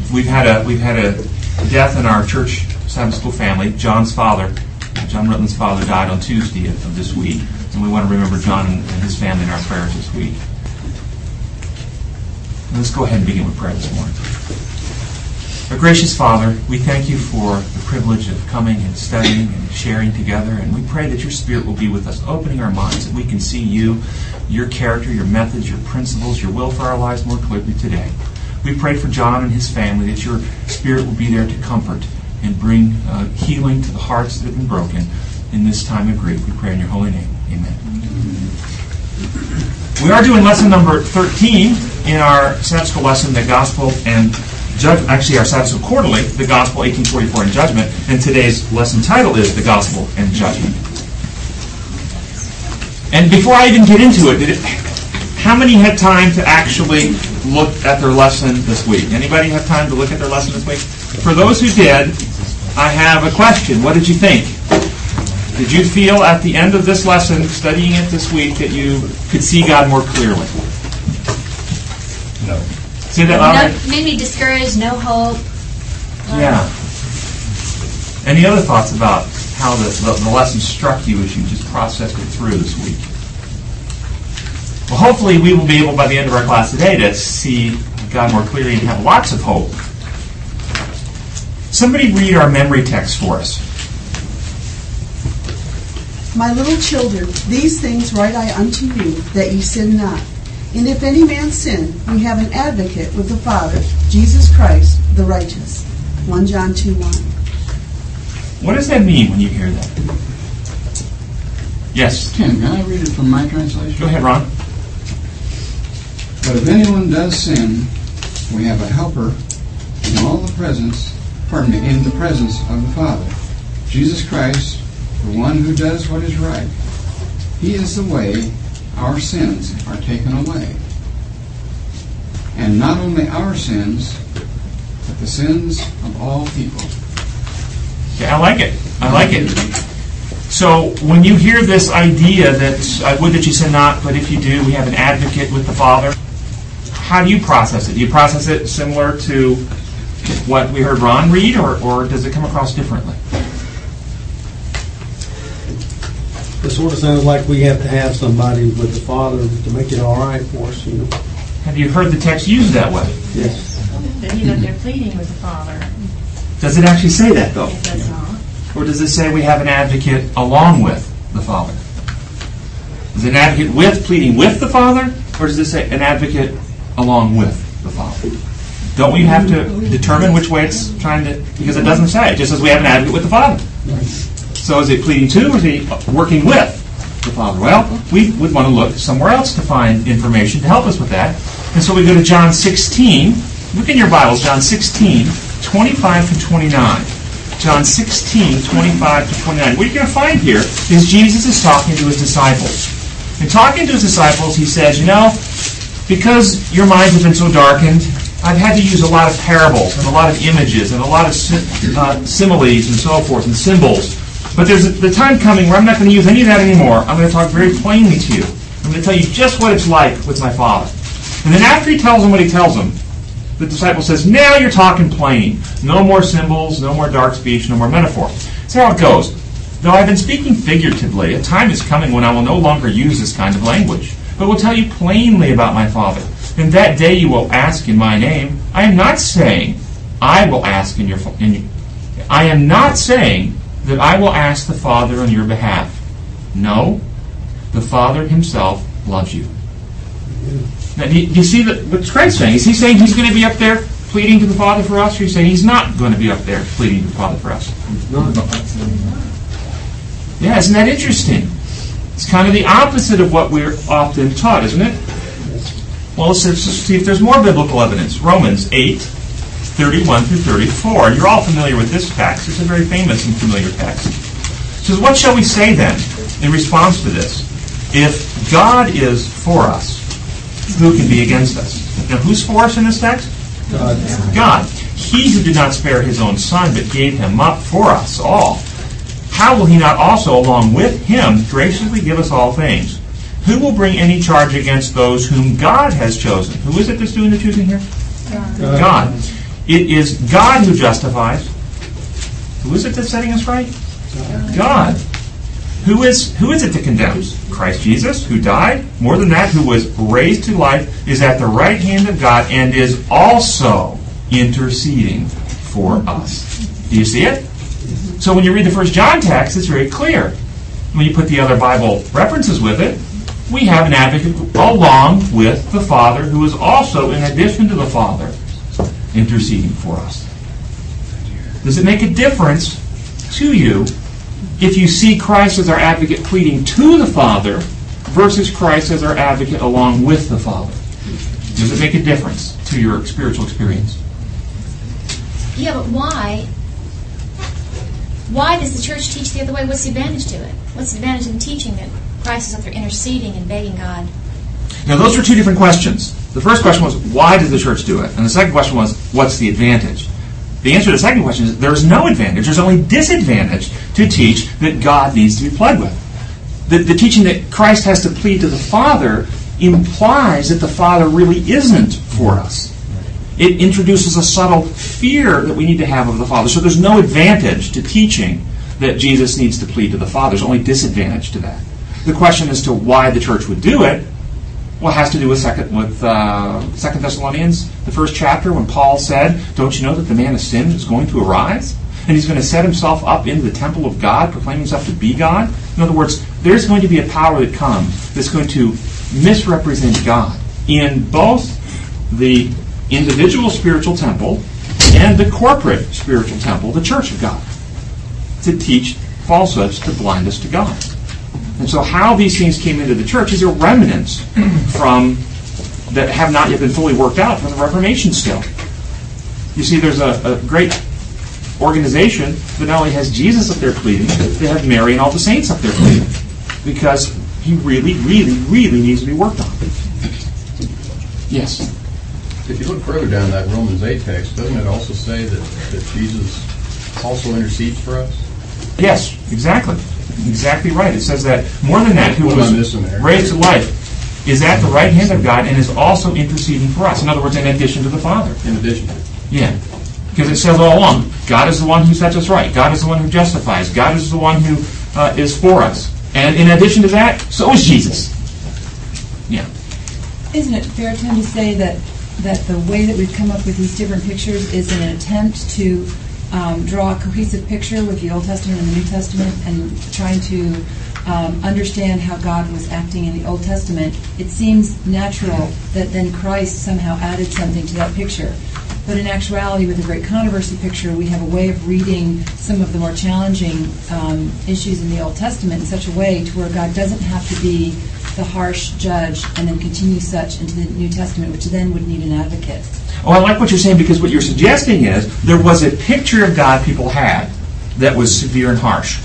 We've had a death in our church Sabbath school family. John Rutland's father, died on Tuesday of this week, and we want to remember John and his family in our prayers this week. Let's go ahead and begin with prayer this morning. Our gracious Father, we thank you for the privilege of coming and studying and sharing together, and we pray that your Spirit will be with us, opening our minds, that we can see you, your character, your methods, your principles, your will for our lives more clearly today. We pray for John and his family, that your Spirit will be there to comfort and bring healing to the hearts that have been broken in this time of grief. We pray in your holy name. Amen. We are doing lesson number 13 in our Sabbath school lesson, The Gospel and Judgment. Actually, our Sabbath school quarterly, The Gospel, 1844 and Judgment. And today's lesson title is The Gospel and Judgment. And before I even get into it, how many had time to actually look at their lesson this week? Anybody have time to look at their lesson this week? For those who did, I have a question. What did you think? Did you feel at the end of this lesson, studying it this week, that you could see God more clearly? No. Say that louder. No, made me discouraged, no hope. Yeah. Any other thoughts about how the lesson struck you as you just processed it through this week? Well, hopefully we will be able, by the end of our class today, to see God more clearly and have lots of hope. Somebody read our memory text for us. My little children, these things write I unto you, that ye sin not. And if any man sin, we have an advocate with the Father, Jesus Christ, the righteous. 1 John 2:1. What does that mean when you hear that? Yes? Tim, can I read it from my translation? Go ahead, Ron. But if anyone does sin, we have a helper in the presence of the Father, Jesus Christ, the one who does what is right. He is the way our sins are taken away. And not only our sins, but the sins of all people. Yeah, I like it. I like it. So when you hear this idea that I would that you sin not, but if you do, we have an advocate with the Father, how do you process it? Do you process it similar to what we heard Ron read, or does it come across differently? It sort of sounds like we have to have somebody with the Father to make it all right for us, you know. Have you heard the text used that way? Yes. That they're pleading with the Father. Does it actually say that, though? It does not. Or does it say we have an advocate along with the Father? Is it an advocate with pleading with the Father, or does it say an advocate along with the Father? Don't we have to determine which way it's trying to... Because it doesn't say. It just says we have an advocate with the Father. So is it pleading to, or is he working with the Father? Well, we would want to look somewhere else to find information to help us with that. And so we go to John 16. Look in your Bibles, John 16, 25 to 29. John 16, 25 to 29. What you're going to find here is Jesus is talking to his disciples. And talking to his disciples, he says, because your minds have been so darkened, I've had to use a lot of parables and a lot of images and a lot of similes and so forth and symbols. But there's the time coming where I'm not going to use any of that anymore. I'm going to talk very plainly to you. I'm going to tell you just what it's like with my Father. And then after he tells them what he tells them, the disciple says, now you're talking plain. No more symbols, no more dark speech, no more metaphor. That's how it goes. Though I've been speaking figuratively, a time is coming when I will no longer use this kind of language, but will tell you plainly about my Father. And that day you will ask in my name. I am not saying I will ask I am not saying that I will ask the Father on your behalf. No, the Father himself loves you. Now, do you see what Christ's saying? Is he saying he's going to be up there pleading to the Father for us, or is he saying he's not going to be up there pleading to the Father for us? Yeah, isn't that interesting? It's kind of the opposite of what we're often taught, isn't it? Well, let's see if there's more biblical evidence. Romans 8, 31 through 34. You're all familiar with this text. It's a very famous and familiar text. It says, what shall we say then in response to this? If God is for us, who can be against us? Now, who's for us in this text? God. He who did not spare his own Son, but gave him up for us all, how will he not also, along with him, graciously give us all things? Who will bring any charge against those whom God has chosen? Who is it that's doing the choosing here? God. It is God who justifies. Who is it that's setting us right? God. Who is it that condemns? Christ Jesus, who died. More than that, who was raised to life, is at the right hand of God and is also interceding for us. Do you see it? So when you read the 1 John text, it's very clear. When you put the other Bible references with it, we have an advocate along with the Father, who is also, in addition to the Father, interceding for us. Does it make a difference to you if you see Christ as our advocate pleading to the Father versus Christ as our advocate along with the Father? Does it make a difference to your spiritual experience? Yeah, but why? Why does the church teach the other way? What's the advantage to it? What's the advantage in teaching that Christ is up there interceding and begging God? Now, those were two different questions. The first question was, why does the church do it? And the second question was, what's the advantage? The answer to the second question is, there is no advantage. There's only disadvantage to teach that God needs to be pled with. The teaching that Christ has to plead to the Father implies that the Father really isn't for us. It introduces a subtle fear that we need to have of the Father. So there's no advantage to teaching that Jesus needs to plead to the Father. There's only disadvantage to that. The question as to why the church would do it, well, it has to do with 2 Thessalonians, the first chapter, when Paul said, don't you know that the man of sin is going to arise? And he's going to set himself up into the temple of God, proclaiming himself to be God. In other words, there's going to be a power that comes that's going to misrepresent God in both the individual spiritual temple and the corporate spiritual temple, the church of God, to teach falsehoods to blind us to God. And so how these things came into the church is a remnants from that have not yet been fully worked out from the Reformation still. You see, there's a great organization that not only has Jesus up there pleading, they have Mary and all the saints up there pleading, because he really, really, really needs to be worked on. Yes? If you look further down that Romans 8 text, doesn't it also say that Jesus also intercedes for us? Yes, exactly. Exactly right. It says that more than that, who was raised to life is at the right hand of God and is also interceding for us. In other words, in addition to the Father. In addition to. Yeah. Because it says all along, God is the one who sets us right. God is the one who justifies. God is the one who is for us. And in addition to that, so is Jesus. Yeah. Isn't it fair, Tim, to say that the way that we've come up with these different pictures is in an attempt to draw a cohesive picture with the Old Testament and the New Testament, and trying to understand how God was acting in the Old Testament? It seems natural that then Christ somehow added something to that picture. But in actuality, with the Great Controversy picture, we have a way of reading some of the more challenging issues in the Old Testament in such a way to where God doesn't have to be the harsh judge and then continue such into the New Testament, which then would need an advocate. Oh, I like what you're saying, because what you're suggesting is there was a picture of God people had that was severe and harsh.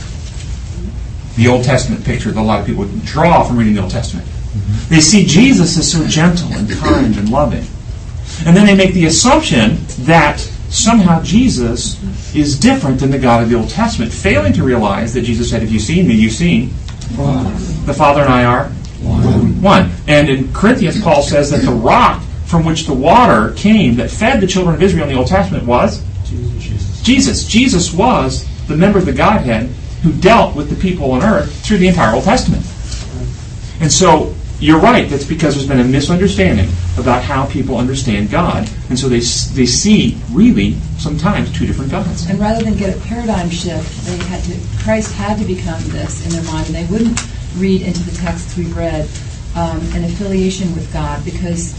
The Old Testament picture that a lot of people would draw from reading the Old Testament. They see Jesus as so gentle and kind and loving. And then they make the assumption that somehow Jesus is different than the God of the Old Testament, failing to realize that Jesus said, if you've seen me, you've seen the Father and I are one. And in Corinthians, Paul says that the rock from which the water came that fed the children of Israel in the Old Testament was Jesus. Jesus was the member of the Godhead who dealt with the people on earth through the entire Old Testament. And so you're right, that's because there's been a misunderstanding about how people understand God, and so they see, really, sometimes, two different gods. And rather than get a paradigm shift, Christ had to become this in their mind, and they wouldn't read into the texts we've read an affiliation with God, because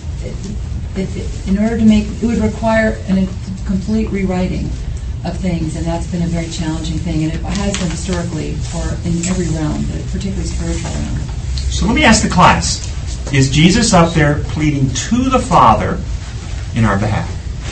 in order to make, it would require a complete rewriting of things, and that's been a very challenging thing, and it has been historically in every realm, but particularly spiritual realm. So let me ask the class, is Jesus up there pleading to the Father in our behalf?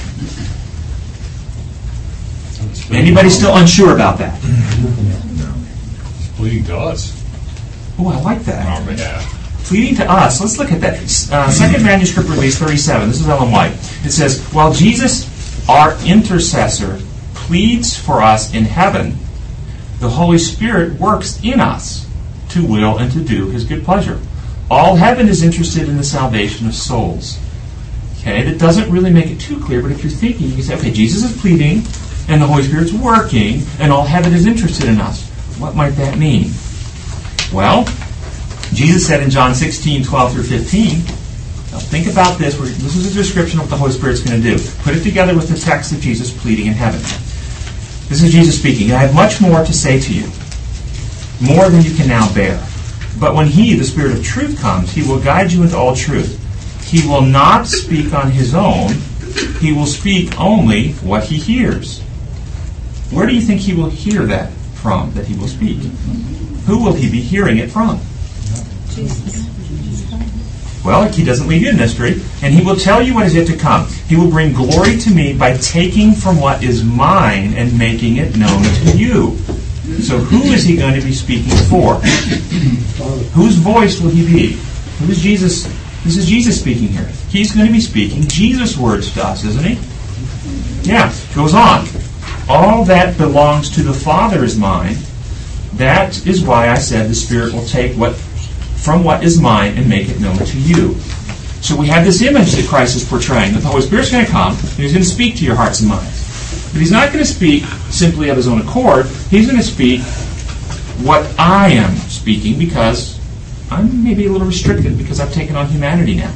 Anybody still unsure about that? He's pleading to us Oh, I like that. on our behalf. Pleading to us. Let's look at that. Second Manuscript Release 37. This is Ellen White. It says, while Jesus, our intercessor, pleads for us in heaven, the Holy Spirit works in us to will and to do His good pleasure. All heaven is interested in the salvation of souls. Okay, that doesn't really make it too clear, but if you're thinking, you can say, okay, Jesus is pleading, and the Holy Spirit's working, and all heaven is interested in us. What might that mean? Well, Jesus said in John 16:12 through 15, now think about this. This is a description of what the Holy Spirit's going to do. Put it together with the text of Jesus pleading in heaven. This is Jesus speaking. I have much more to say to you, more than you can now bear. But when He, the Spirit of truth, comes, He will guide you into all truth. He will not speak on His own. He will speak only what He hears. Where do you think He will hear that from, that He will speak? Who will He be hearing it from? Jesus. Well, He doesn't leave you in mystery, and He will tell you what is yet to come. He will bring glory to me by taking from what is mine and making it known to you. So who is He going to be speaking for? Whose voice will He be? Who is Jesus? This is Jesus speaking here. He's going to be speaking Jesus' words to us, isn't He? Yeah, goes on. All that belongs to the Father is mine. That is why I said the Spirit will take from what is mine and make it known to you. So we have this image that Christ is portraying, that the Holy Spirit's going to come, and He's going to speak to your hearts and minds. But He's not going to speak simply of His own accord. He's going to speak what I am speaking, because I'm maybe a little restricted, because I've taken on humanity now.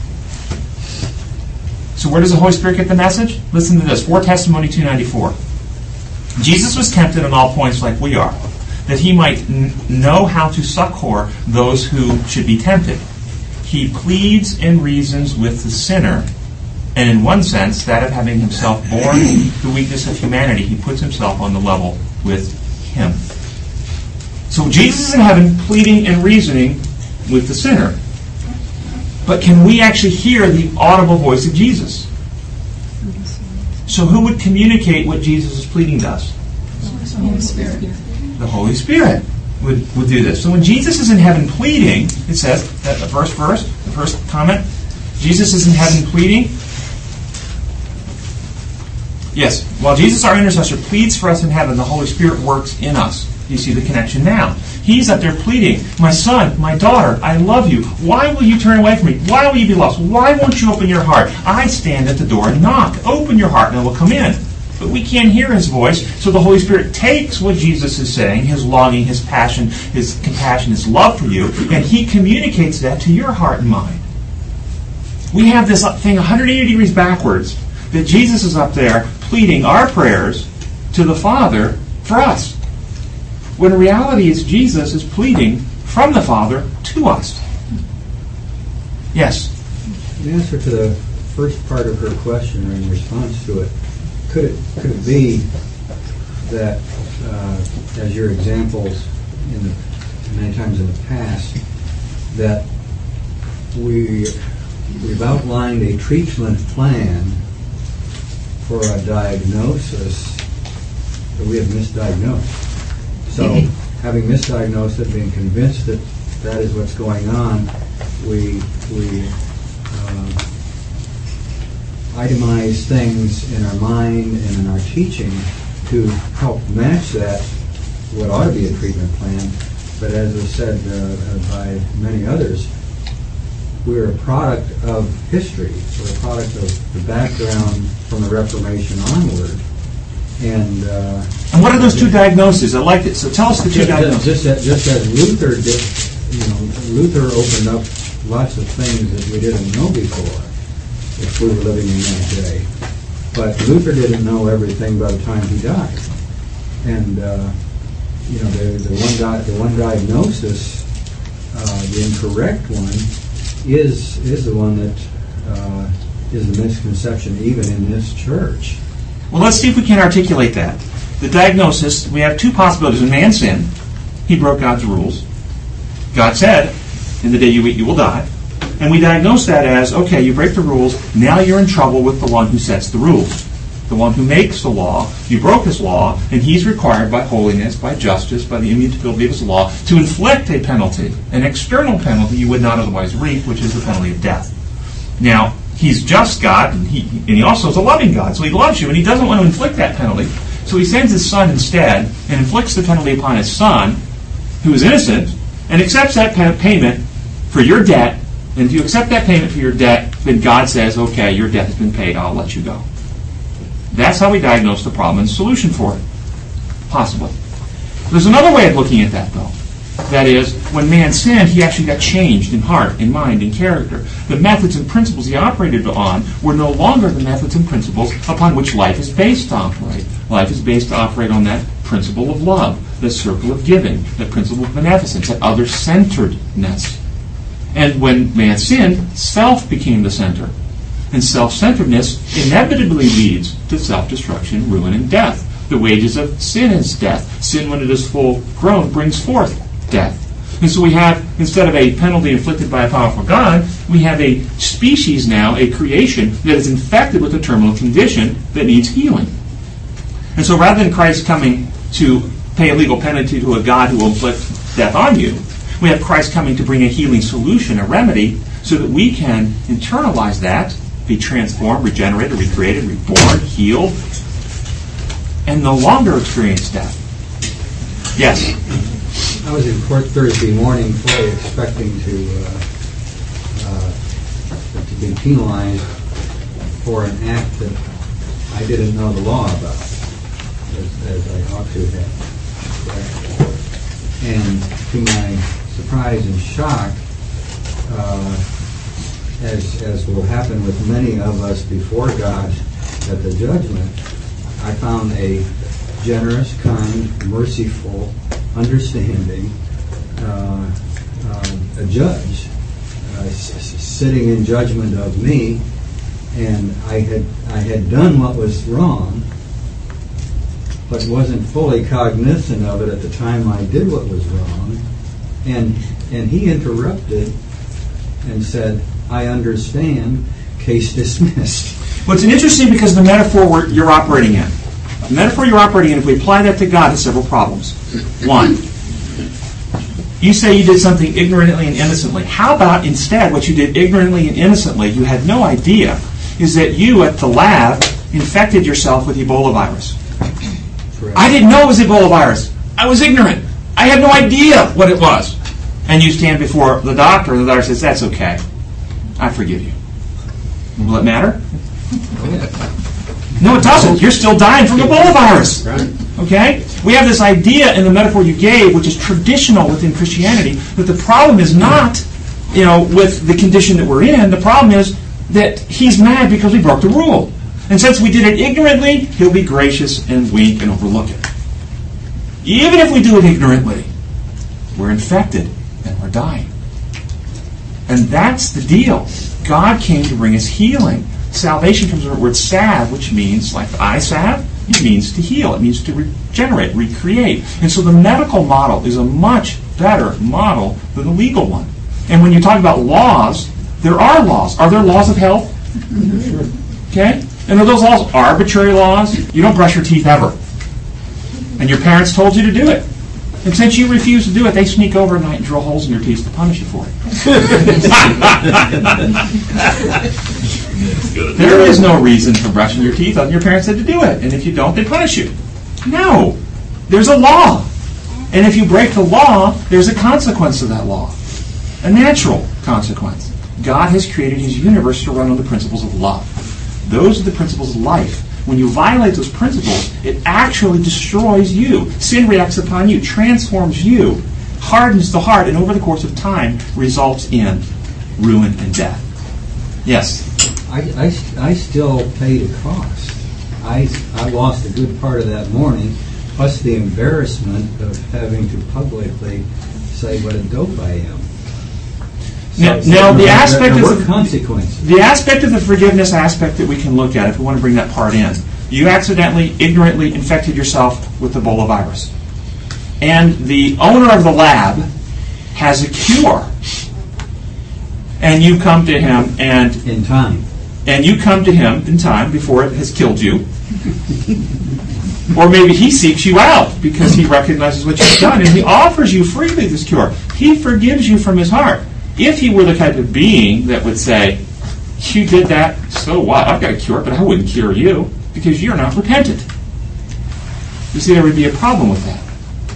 So where does the Holy Spirit get the message? Listen to this, 4 Testimony 294. Jesus was tempted on all points like we are, that He might know how to succor those who should be tempted. He pleads and reasons with the sinner, and in one sense, that of having Himself borne the weakness of humanity, He puts Himself on the level with Him. So Jesus is in heaven pleading and reasoning with the sinner. But can we actually hear the audible voice of Jesus? So who would communicate what Jesus is pleading to us? The Holy Spirit. The Holy Spirit would do this. So when Jesus is in heaven pleading, it says, that the first comment, Jesus is in heaven pleading. Yes, while Jesus, our intercessor, pleads for us in heaven, the Holy Spirit works in us. You see the connection now. He's up there pleading, my son, my daughter, I love you. Why will you turn away from me? Why will you be lost? Why won't you open your heart? I stand at the door and knock. Open your heart and I will come in. But we can't hear His voice, so the Holy Spirit takes what Jesus is saying, His longing, His passion, His compassion, His love for you, and He communicates that to your heart and mind. We have this thing 180 degrees backwards, that Jesus is up there pleading our prayers to the Father for us. When in reality it's Jesus is pleading from the Father to us. Yes? In answer to the first part of her question, or in response to it, could it be that, as your examples many times in the past, that we've outlined a treatment plan for a diagnosis that we have misdiagnosed? So, having misdiagnosed it, being convinced that that is what's going on, we itemize things in our mind and in our teaching to help match that, what ought to be a treatment plan. But as was said by many others, we're a product of history. We're a product of the background from the Reformation onward. And what are those two diagnoses? I like it. So tell us the two diagnoses. Just as Luther did, Luther opened up lots of things that we didn't know before, if we were living in that day. But Luther didn't know everything by the time he died. And the one diagnosis, the incorrect one, is the one that is the misconception even in this church. Well, let's see if we can articulate that. The diagnosis, we have two possibilities. When man sinned, he broke God's rules. God said, in the day you eat, you will die. And we diagnose that as, okay, you break the rules, now you're in trouble with the one who sets the rules. The one who makes the law. You broke his law, and he's required by holiness, by justice, by the immutability of his law, to inflict a penalty, an external penalty you would not otherwise reap, which is the penalty of death. Now, He's just God, and he also is a loving God, so He loves you, and He doesn't want to inflict that penalty. So He sends His Son instead, and inflicts the penalty upon His Son, who is innocent, and accepts that payment for your debt And if you accept that payment for your debt, then God says, okay, your debt has been paid, I'll let you go. That's how we diagnose the problem and solution for it. Possibly. There's another way of looking at that, though. That is, when man sinned, he actually got changed in heart, in mind, in character. The methods and principles he operated on were no longer the methods and principles upon which life is based to operate. Life is based to operate on that principle of love, the circle of giving, the principle of beneficence, that other-centeredness. And when man sinned, self became the center. And self-centeredness inevitably leads to self-destruction, ruin, and death. The wages of sin is death. Sin, when it is full grown, brings forth death. And so we have, instead of a penalty inflicted by a powerful God, we have a species now, a creation, that is infected with a terminal condition that needs healing. And so rather than Christ coming to pay a legal penalty to a God who will inflict death on you, we have Christ coming to bring a healing solution, a remedy, so that we can internalize that, be transformed, regenerated, recreated, reborn, healed, and no longer experience death. Yes? I was in court Thursday morning fully expecting to be penalized for an act that I didn't know the law about, as I ought to have. And to my surprise and shock, as will happen with many of us before God at the judgment, I found a generous, kind, merciful, understanding a judge sitting in judgment of me, and I had done what was wrong, but wasn't fully cognizant of it at the time I did what was wrong, and he interrupted and said, "I understand, case dismissed." Well, it's interesting because the metaphor you're operating in. The metaphor you're operating in, if we apply that to God, has several problems. One, you say you did something ignorantly and innocently. How about instead what you did ignorantly and innocently, you had no idea, is that you at the lab infected yourself with Ebola virus. Correct. I didn't know it was Ebola virus. I was ignorant. I had no idea what it was. And you stand before the doctor, and the doctor says, "That's okay. I forgive you." Will it matter? No, it doesn't. You're still dying from Ebola virus. Okay? We have this idea in the metaphor you gave, which is traditional within Christianity, that the problem is not, with the condition that we're in. The problem is that he's mad because we broke the rule. And since we did it ignorantly, he'll be gracious and wink and overlook it. Even if we do it ignorantly, we're infected and we're dying. And that's the deal. God came to bring us healing. Salvation comes from the word salve, which means, like the eye salve, it means to heal. It means to regenerate, recreate. And so the medical model is a much better model than the legal one. And when you talk about laws, there are laws. Are there laws of health? Sure. Okay? And are those laws arbitrary laws? You don't brush your teeth ever. And your parents told you to do it. And since you refuse to do it, they sneak over at night and drill holes in your teeth to punish you for it. There is no reason for brushing your teeth other than your parents said to do it. And if you don't, they punish you. No. There's a law. And if you break the law, there's a consequence to that law. A natural consequence. God has created his universe to run on the principles of love. Those are the principles of life. When you violate those principles, it actually destroys you. Sin reacts upon you, transforms you, hardens the heart, and over the course of time results in ruin and death. Yes? I still pay the cost. I lost a good part of that morning, plus the embarrassment of having to publicly say what a dope I am. Now the aspect of consequences. The aspect of the forgiveness aspect that we can look at, if we want to bring that part in, you accidentally, ignorantly infected yourself with Ebola virus, and the owner of the lab has a cure, and you come to him in time, and you come to him in time before it has killed you. Or maybe he seeks you out because he recognizes what you've done, and he offers you freely this cure. He forgives you from his heart. If he were the type of being that would say, "You did that, so what? I've got a cure, but I wouldn't cure you because you're not repentant." You see, there would be a problem with that.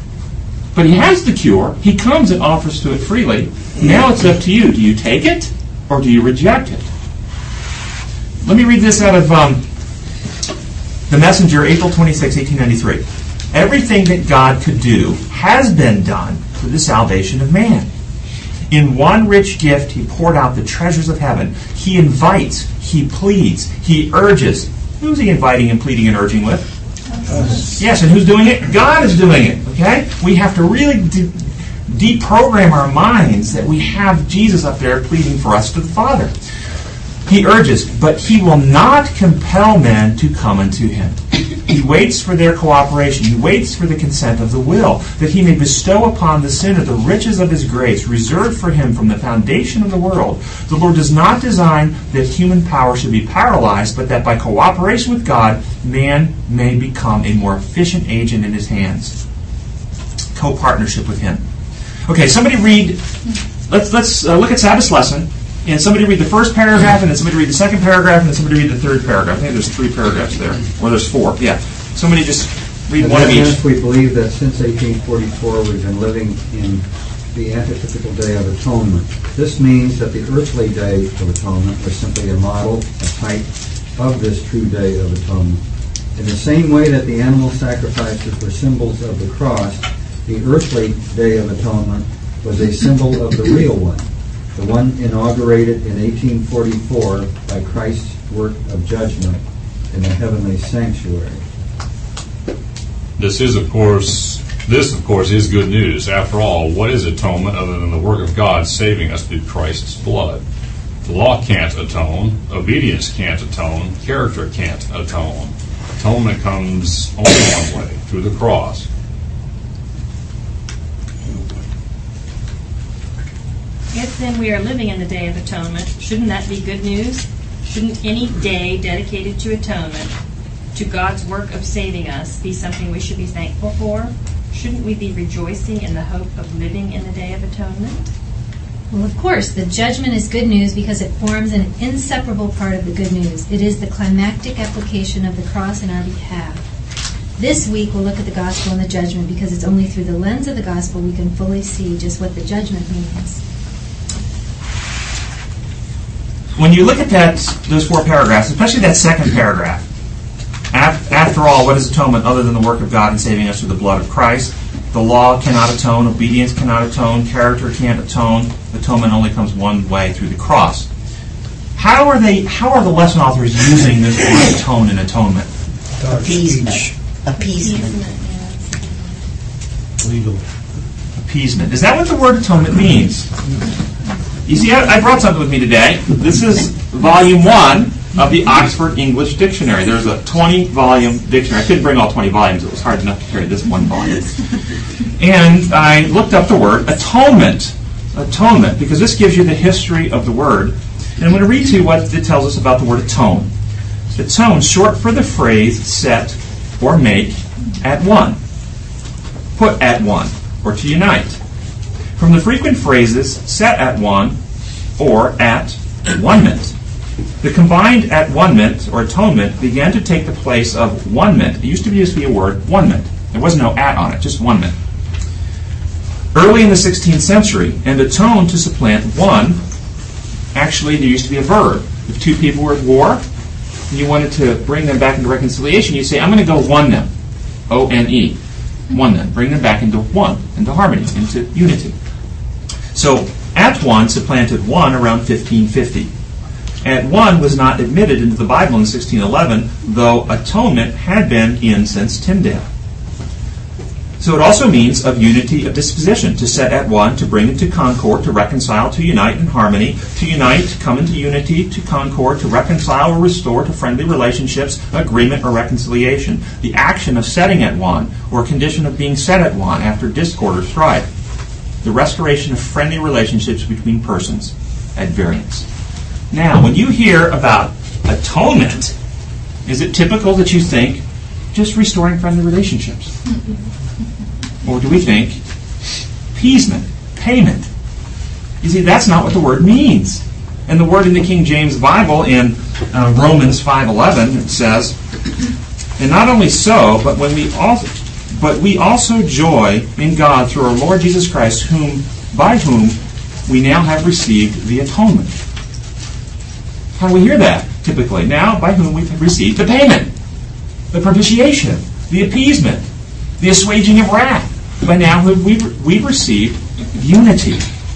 But he has the cure. He comes and offers to it freely. Now it's up to you. Do you take it or do you reject it? Let me read this out of The Messenger, April 26, 1893. Everything that God could do has been done for the salvation of man. In one rich gift, he poured out the treasures of heaven. He invites, he pleads, he urges. Who's he inviting and pleading and urging with? Us. Yes, and who's doing it? God is doing it, okay? We have to really deprogram our minds that we have Jesus up there pleading for us to the Father. He urges, but he will not compel men to come unto him. He waits for their cooperation. He waits for the consent of the will, that he may bestow upon the sinner the riches of his grace, reserved for him from the foundation of the world. The Lord does not design that human power should be paralyzed, but that by cooperation with God, man may become a more efficient agent in his hands. Co-partnership with him. Okay, somebody read, let's look at Sabbath's lesson. And somebody read the first paragraph, and then somebody read the second paragraph, and then somebody read the third paragraph. I think there's 3 paragraphs there. Or there's 4. Yeah. Somebody just read one of each. We believe that since 1844 we've been living in the antitypical Day of Atonement. This means that the earthly Day of Atonement was simply a model, a type of this true Day of Atonement. In the same way that the animal sacrifices were symbols of the cross, the earthly Day of Atonement was a symbol of the real one. The one inaugurated in 1844 by Christ's work of judgment in the heavenly sanctuary. This, of course, is good news. After all, what is atonement other than the work of God saving us through Christ's blood? The law can't atone. Obedience can't atone. Character can't atone. Atonement comes only one way, through the cross. If then we are living in the Day of Atonement, shouldn't that be good news? Shouldn't any day dedicated to atonement, to God's work of saving us, be something we should be thankful for? Shouldn't we be rejoicing in the hope of living in the Day of Atonement? Well, of course, the judgment is good news because it forms an inseparable part of the good news. It is the climactic application of the cross in our behalf. This week we'll look at the gospel and the judgment because it's only through the lens of the gospel we can fully see just what the judgment means. When you look at those 4 paragraphs, especially that second paragraph, after all, what is atonement other than the work of God in saving us through the blood of Christ? The law cannot atone, obedience cannot atone, character can't atone. Atonement only comes one way, through the cross. How are the lesson authors using this word atone and atonement? Appeasement. Legal. Appeasement. Is that what the word atonement means? You see, I brought something with me today. This is volume 1 of the Oxford English Dictionary. There's a 20-volume dictionary. I couldn't bring all 20 volumes. It was hard enough to carry this one volume. And I looked up the word atonement. Atonement, because this gives you the history of the word. And I'm going to read to you what it tells us about the word atone. Atone, short for the phrase set or make at one. Put at one, or to unite. From the frequent phrases set at one or at one-ment. The combined at one-ment or atonement began to take the place of one-ment. It used to just be a word, one-ment. There was no at on it, just one-ment. Early in the 16th century, and atone to supplant one, actually there used to be a verb. If 2 people were at war, and you wanted to bring them back into reconciliation, you say, I'm going to go one them. O-N-E. One them. Bring them back into one, into harmony, into unity. So, at one supplanted one around 1550. At one was not admitted into the Bible in 1611, though atonement had been in since Tyndale. So it also means of unity of disposition, to set at one, to bring into concord, to reconcile, to unite in harmony, to unite, come into unity, to concord, to reconcile or restore to friendly relationships, agreement or reconciliation. The action of setting at one, or condition of being set at one after discord or strife. The restoration of friendly relationships between persons at variance. Now, when you hear about atonement, is it typical that you think just restoring friendly relationships? Or do we think appeasement, payment? You see, that's not what the word means. And the word in the King James Bible in Romans 5:11, it says, and not only so, but we also joy in God through our Lord Jesus Christ, by whom we now have received the atonement. How do we hear that typically? Now, by whom we've received the payment, the propitiation, the appeasement, the assuaging of wrath. By now we've received unity.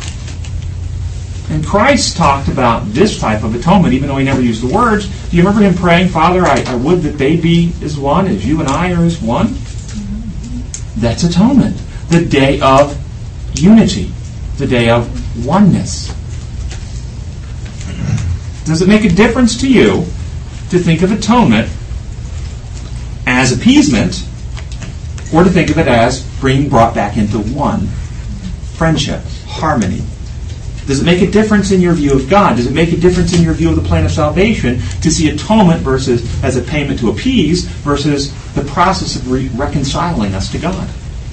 And Christ talked about this type of atonement, even though he never used the words. Do you remember him praying, Father, I would that they be as one, as you and I are as one? That's atonement. The day of unity. The day of oneness. Does it make a difference to you to think of atonement as appeasement, or to think of it as being brought back into one? Friendship, harmony. Does it make a difference in your view of God? Does it make a difference in your view of the plan of salvation to see atonement versus as a payment to appease versus the process of reconciling us to God?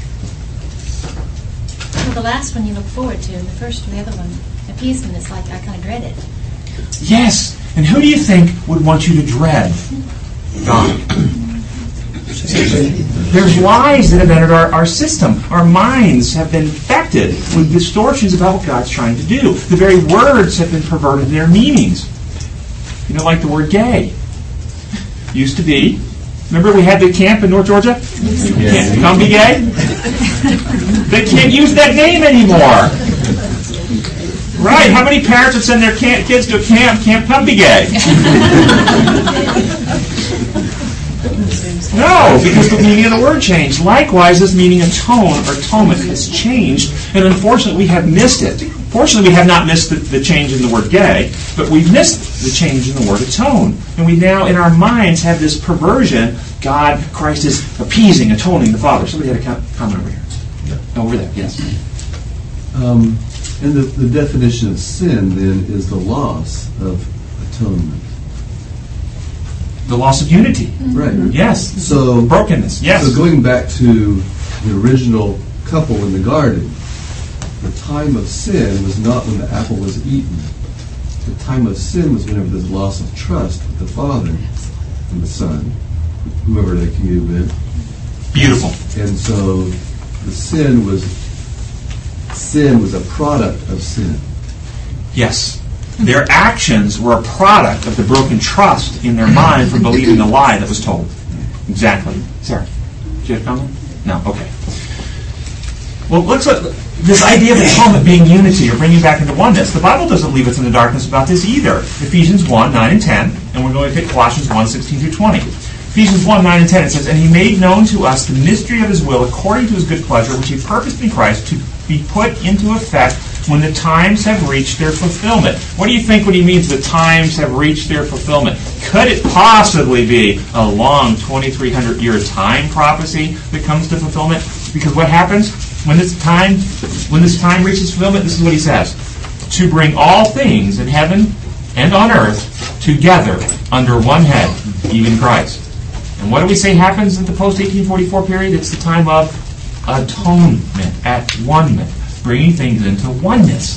Well, the last one you look forward to, and the first and the other one, appeasement, is like I kind of dread it. Yes. And who do you think would want you to dread God? There's lies that have entered our system. Our minds have been infected with distortions about what God's trying to do. The very words have been perverted in their meanings. You know, like the word gay. Used to be. Remember we had the camp in North Georgia? Yes. Come be gay? They can't use that name anymore. Right. How many parents would send their kids to a camp, Come Be Gay? No, because the meaning of the word changed. Likewise, this meaning atone or atonement has changed, and unfortunately we have missed it. Fortunately, we have not missed the change in the word gay, but we've missed the change in the word atone. And we now, in our minds, have this perversion. Christ is appeasing, atoning the Father. Somebody had a comment over here. Over there, yes. And the definition of sin, then, is the loss of atonement. The loss of unity. Right. Yes. So brokenness. Yes. So going back to the original couple in the garden, the time of sin was not when the apple was eaten. The time of sin was whenever there's loss of trust with the Father and the Son, whoever they communed with. Beautiful. And so the sin was a product of sin. Yes. Their actions were a product of the broken trust in their mind from believing the lie that was told. Exactly. Sarah, do you have a comment? No? Okay. Well, let's look at this idea of atonement being unity or bringing back into oneness. The Bible doesn't leave us in the darkness about this either. Ephesians 1, 9 and 10, and we're going to take Colossians 1, 16 through 20. Ephesians 1, 9 and 10, it says, And he made known to us the mystery of his will according to his good pleasure, which he purposed in Christ to be put into effect when the times have reached their fulfillment. What do you think when he means the times have reached their fulfillment? Could it possibly be a long 2,300-year time prophecy that comes to fulfillment? Because what happens when this time reaches fulfillment? This is what he says: to bring all things in heaven and on earth together under one head, even Christ. And what do we say happens in the post-1844 period? It's the time of atonement, at one-ment. Bringing things into oneness.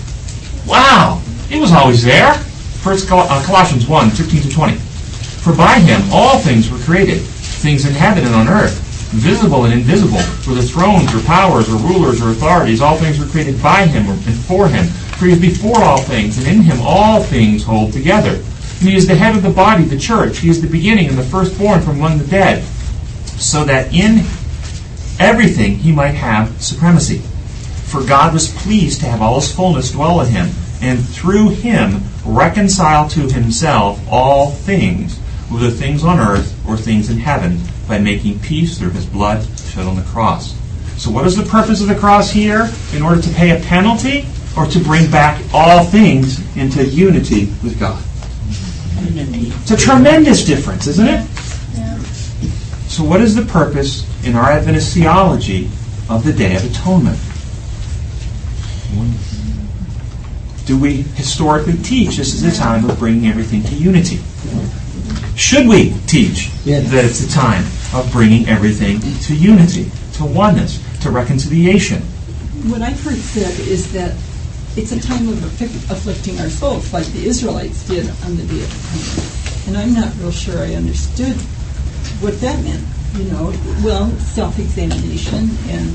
Wow! It was always there. First Colossians 1, 15 to 20. For by him all things were created, things in heaven and on earth, visible and invisible, whether thrones or powers or rulers or authorities, all things were created by him and for him. For he is before all things, and in him all things hold together. And he is the head of the body, the church. He is the beginning and the firstborn from among the dead, so that in everything he might have supremacy. For God was pleased to have all his fullness dwell in him, and through him reconcile to himself all things, whether things on earth or things in heaven, by making peace through his blood shed on the cross. So what is the purpose of the cross here? In order to pay a penalty, or to bring back all things into unity with God? It's a tremendous difference, isn't it? Yeah. So what is the purpose in our Adventist theology of the Day of Atonement? Do we historically teach this is a time of bringing everything to unity? Should we teach that it's a time of bringing everything to unity, to oneness, to reconciliation? What I've heard said is that it's a time of afflicting our souls, like the Israelites did on the Day of Atonement. And I'm not real sure I understood what that meant. Self-examination and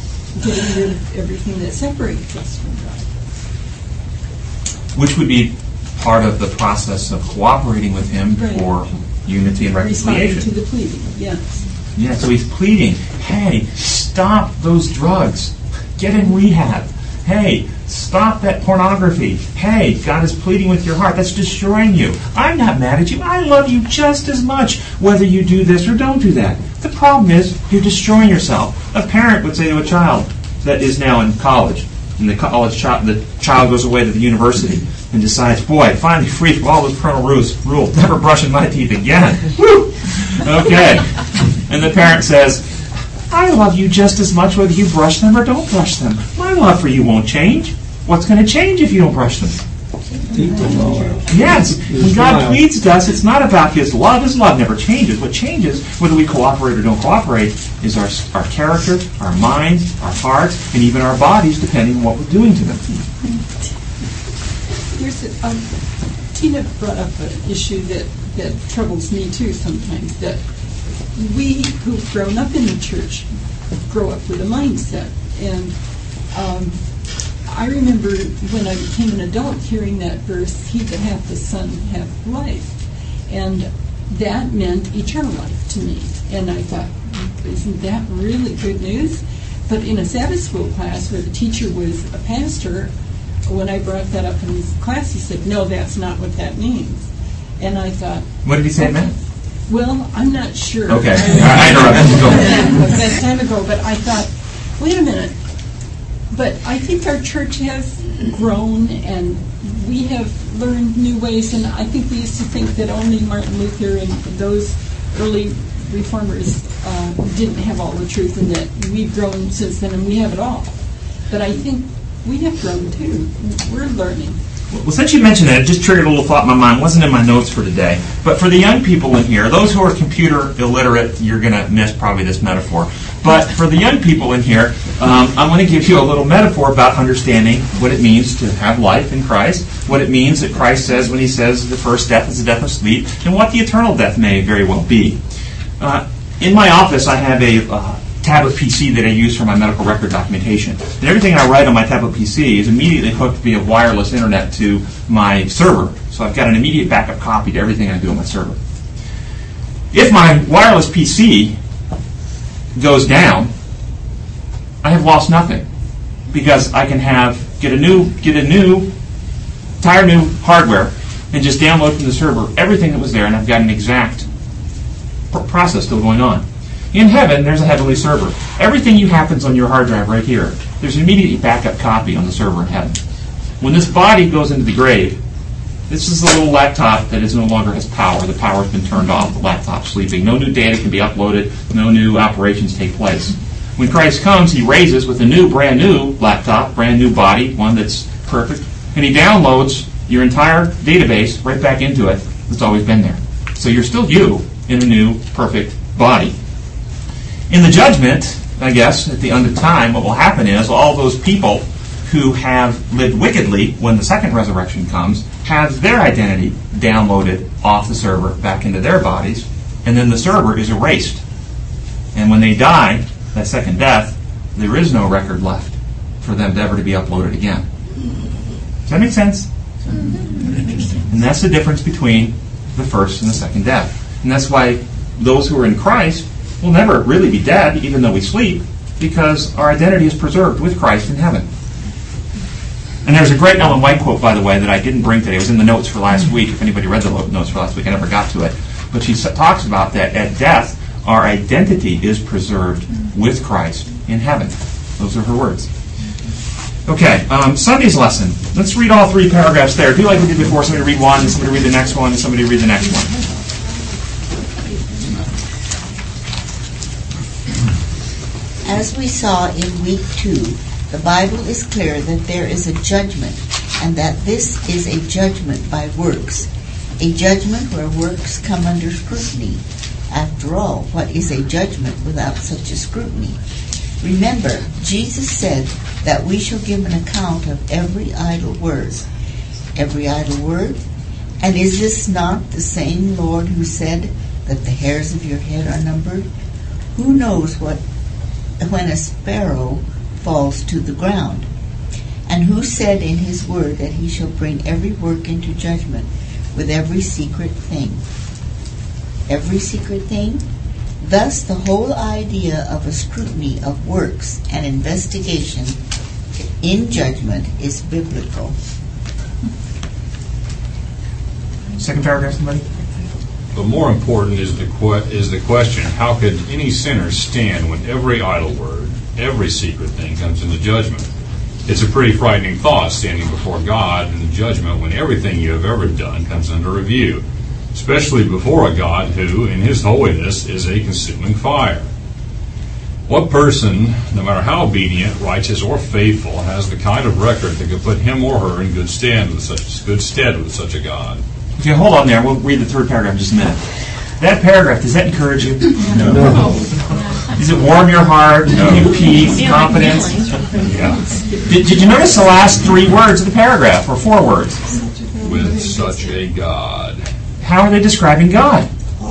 getting rid of everything that separates us from God. Which would be part of the process of cooperating with him Right. for unity and Responding reconciliation. to the pleading, yes. Yeah, so he's pleading, hey, stop those drugs. Get in rehab. Hey, stop that pornography. Hey, God is pleading with your heart. That's destroying you. I'm not mad at you. I love you just as much whether you do this or don't do that. The problem is you're destroying yourself. A parent would say to a child that is now in college, and the child goes away to the university and decides, boy, finally free from all those parental rules, never brushing my teeth again. Woo! Okay. And the parent says, I love you just as much whether you brush them or don't brush them. My love for you won't change. What's going to change if you don't brush them? Yes. When God pleads to us, it's not about His love. His love never changes. What changes, whether we cooperate or don't cooperate, is our character, our minds, our hearts, and even our bodies, depending on what we're doing to them. Tina brought up an issue that troubles me too sometimes, that we who've grown up in the church grow up with a mindset. And I remember when I became an adult hearing that verse, he that hath the Son hath life. And that meant eternal life to me. And I thought, isn't that really good news? But in a Sabbath school class where the teacher was a pastor, when I brought that up in his class, he said, no, that's not what that means. And I thought... What did he say it meant? Well, I'm not sure. Okay. I interrupted. Go ahead. That time ago, but I thought, wait a minute. But I think our church has grown and we have learned new ways, and I think we used to think that only Martin Luther and those early reformers didn't have all the truth, and that we've grown since then and we have it all. But I think we have grown too. We're learning. Well, since you mentioned that, it just triggered a little thought in my mind. It wasn't in my notes for today. But for the young people in here, those who are computer illiterate, you're going to miss probably this metaphor. But for the young people in here, I'm going to give you a little metaphor about understanding what it means to have life in Christ, what it means that Christ says when He says the first death is the death of sleep, and what the eternal death may very well be. In my office, I have a tablet PC that I use for my medical record documentation. And everything I write on my tablet PC is immediately hooked via wireless internet to my server. So I've got an immediate backup copy to everything I do on my server. If my wireless PC goes down, I have lost nothing, because I can get a new entire new hardware and just download from the server everything that was there, and I've got an exact process still going on. In heaven, there's a heavenly server. Everything you happens on your hard drive right here, there's an immediate backup copy on the server in heaven. When this body goes into the grave, this is a little laptop that no longer has power. The power has been turned off. The laptop's sleeping. No new data can be uploaded. No new operations take place. When Christ comes, He raises with a new, brand new laptop, brand new body, one that's perfect, and He downloads your entire database right back into it that's always been there. So you're still you in a new, perfect body. In the judgment, I guess, at the end of time, what will happen is all those people who have lived wickedly when the second resurrection comes have their identity downloaded off the server back into their bodies, and then the server is erased. And when they die, that second death, there is no record left for them ever to be uploaded again. Does that make sense? And that's the difference between the first and the second death. And that's why those who are in Christ will never really be dead, even though we sleep, because our identity is preserved with Christ in heaven. And there's a great Ellen White quote, by the way, that I didn't bring today. It was in the notes for last week. If anybody read the notes for last week, I never got to it. But she talks about that at death, our identity is preserved with Christ in heaven. Those are her words. Okay, Sunday's lesson. Let's read all three paragraphs there. Do like we did before. Somebody read one, and somebody read the next one, and somebody read the next one. As we saw in week 2, the Bible is clear that there is a judgment, and that this is a judgment by works, a judgment where works come under scrutiny. After all, what is a judgment without such a scrutiny? Remember, Jesus said that we shall give an account of every idle word. Every idle word? And is this not the same Lord who said that the hairs of your head are numbered? Who knows when a sparrow falls to the ground? And who said in his word that he shall bring every work into judgment with every secret thing? Every secret thing? Thus, the whole idea of a scrutiny of works and investigation in judgment is biblical. Second paragraph, somebody? But more important is the question, how could any sinner stand when every idle word, every secret thing comes into judgment? It's a pretty frightening thought, standing before God in judgment when everything you have ever done comes under review, especially before a God who, in his holiness, is a consuming fire. What person, no matter how obedient, righteous, or faithful, has the kind of record that could put him or her in good stead with such a God? Okay, hold on there. We'll read the third paragraph in just a minute. That paragraph, does that encourage you? No. Does it warm your heart? No. Give you peace, confidence? Yeah. Did you notice the last 3 words of the paragraph, or 4 words? With such a God. How are they describing God?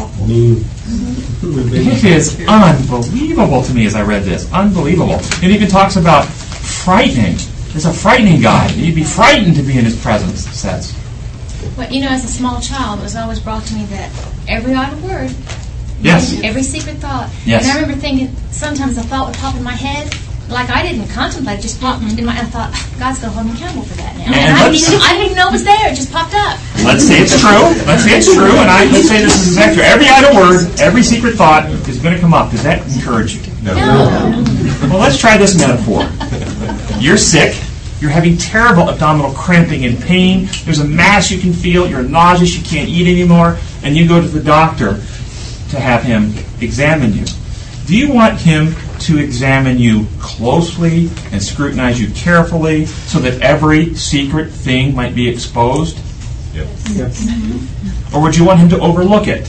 It is unbelievable to me as I read this. Unbelievable. It even talks about frightening. There's a frightening God. You'd be frightened to be in his presence, it says. Well, as a small child, it was always brought to me that every idle word, yes, every secret thought. Yes. And I remember thinking, sometimes a thought would pop in my head, like I didn't contemplate, just popped in my. I thought, God's going to hold me accountable for that now. And I didn't even know it was there; it just popped up. Let's say it's true. Let's say it's true, and let's say this is exactly true. Every idle word, every secret thought is going to come up. Does that encourage you? No. Well, let's try this metaphor. You're sick. You're having terrible abdominal cramping and pain. There's a mass you can feel. You're nauseous. You can't eat anymore. And you go to the doctor to have him examine you. Do you want him to examine you closely and scrutinize you carefully so that every secret thing might be exposed? Yes. Or would you want him to overlook it?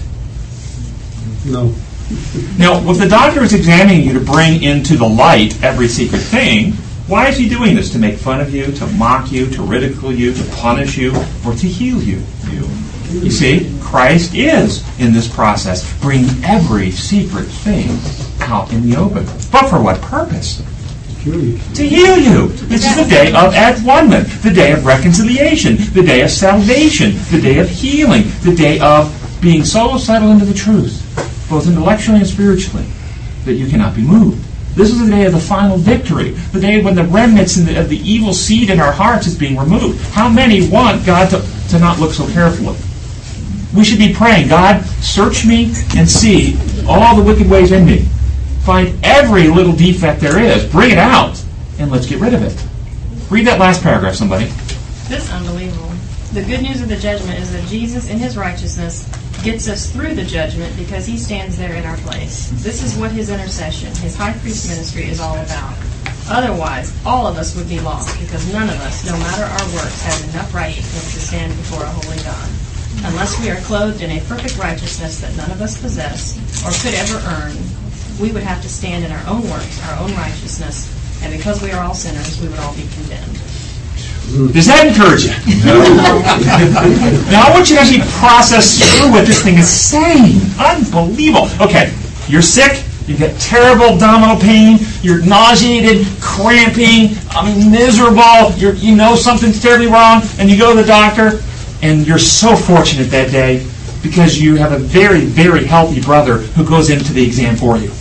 No. Now, if the doctor is examining you to bring into the light every secret thing, why is he doing this? To make fun of you, to mock you, to ridicule you, to punish you, or to heal you? You see, Christ is, in this process, bringing every secret thing out in the open. But for what purpose? To heal you. This is the day of at-one-ment, the day of reconciliation, the day of salvation, the day of healing, the day of being so settled into the truth, both intellectually and spiritually, that you cannot be moved. This is the day of the final victory, the day when the remnants of the evil seed in our hearts is being removed. How many want God to not look so carefully? We should be praying, God, search me and see all the wicked ways in me. Find every little defect there is, bring it out, and let's get rid of it. Read that last paragraph, somebody. This is unbelievable. The good news of the judgment is that Jesus, in his righteousness, gets us through the judgment because he stands there in our place. This is what his intercession, his high priest ministry, is all about. Otherwise, all of us would be lost because none of us, no matter our works, have enough righteousness to stand before a holy God. Unless we are clothed in a perfect righteousness that none of us possess or could ever earn, we would have to stand in our own works, our own righteousness, and because we are all sinners, we would all be condemned. Does that encourage you? No. Now I want you to actually process through what this thing is saying. Unbelievable. Okay, you're sick. You get terrible abdominal pain. You're nauseated, cramping. Miserable. You know something's terribly wrong, and you go to the doctor, and you're so fortunate that day because you have a very, very healthy brother who goes into the exam for you.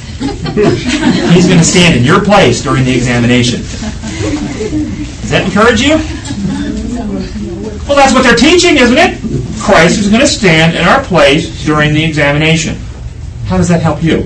He's going to stand in your place during the examination. Does that encourage you? Well, that's what they're teaching, isn't it? Christ is going to stand in our place during the examination. How does that help you?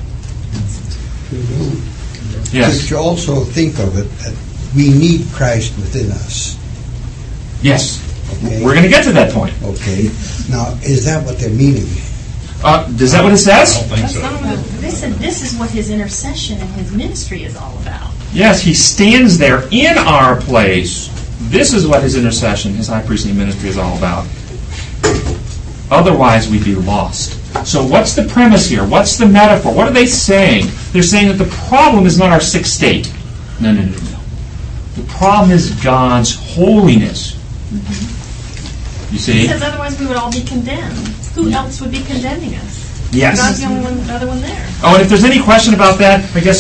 Yes. But you also think of it that we need Christ within us. Yes. Okay. We're going to get to that point. Okay. Now, is that what they're meaning? Is that what it says? I don't think so. This is what his intercession and his ministry is all about. Yes, he stands there in our place. This is what his intercession, his high priestly ministry is all about. Otherwise, we'd be lost. So what's the premise here? What's the metaphor? What are they saying? They're saying that the problem is not our sick state. No. The problem is God's holiness. You see? Because otherwise we would all be condemned. Who else would be condemning us? Yes. God's the only other one there. Oh, and if there's any question about that, I guess I'll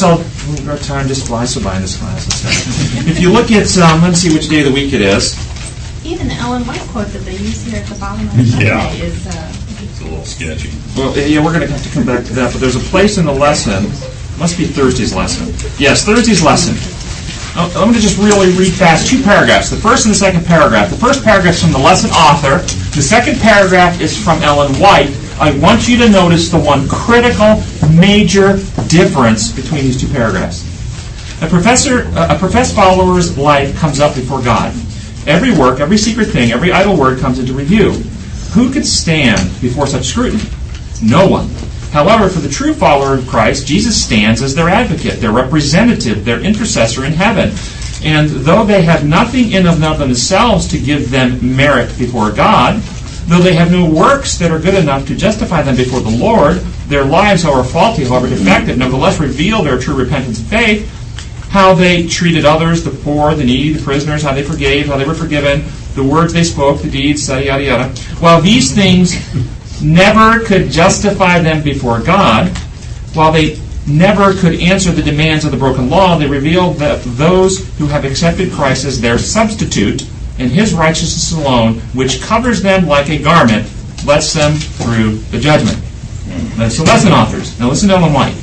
Our time just flies so by in this class. If you look at, let's see which day of the week it is. Even the Ellen White quote that they use here at the bottom of the Sunday is... It's a little sketchy. Well, yeah, we're going to have to come back to that, but there's a place in the lesson, must be Thursday's lesson. Yes, Thursday's lesson. I'm going to just really read fast 2 paragraphs, the first and the second paragraph. The first paragraph is from the lesson author. The second paragraph is from Ellen White. I want you to notice the one critical, major difference between these 2 paragraphs. A professed follower's life comes up before God. Every work, every secret thing, every idle word comes into review. Who could stand before such scrutiny? No one. However, for the true follower of Christ, Jesus stands as their advocate, their representative, their intercessor in heaven. And though they have nothing in and of themselves to give them merit before God, though they have no works that are good enough to justify them before the Lord, their lives, however faulty, however defective, nevertheless reveal their true repentance and faith, how they treated others, the poor, the needy, the prisoners, how they forgave, how they were forgiven, the words they spoke, the deeds, yada, yada, yada. While these things never could justify them before God, while they never could answer the demands of the broken law, they reveal that those who have accepted Christ as their substitute and His righteousness alone, which covers them like a garment, lets them through the judgment. So lesson authors. Now listen to Ellen White.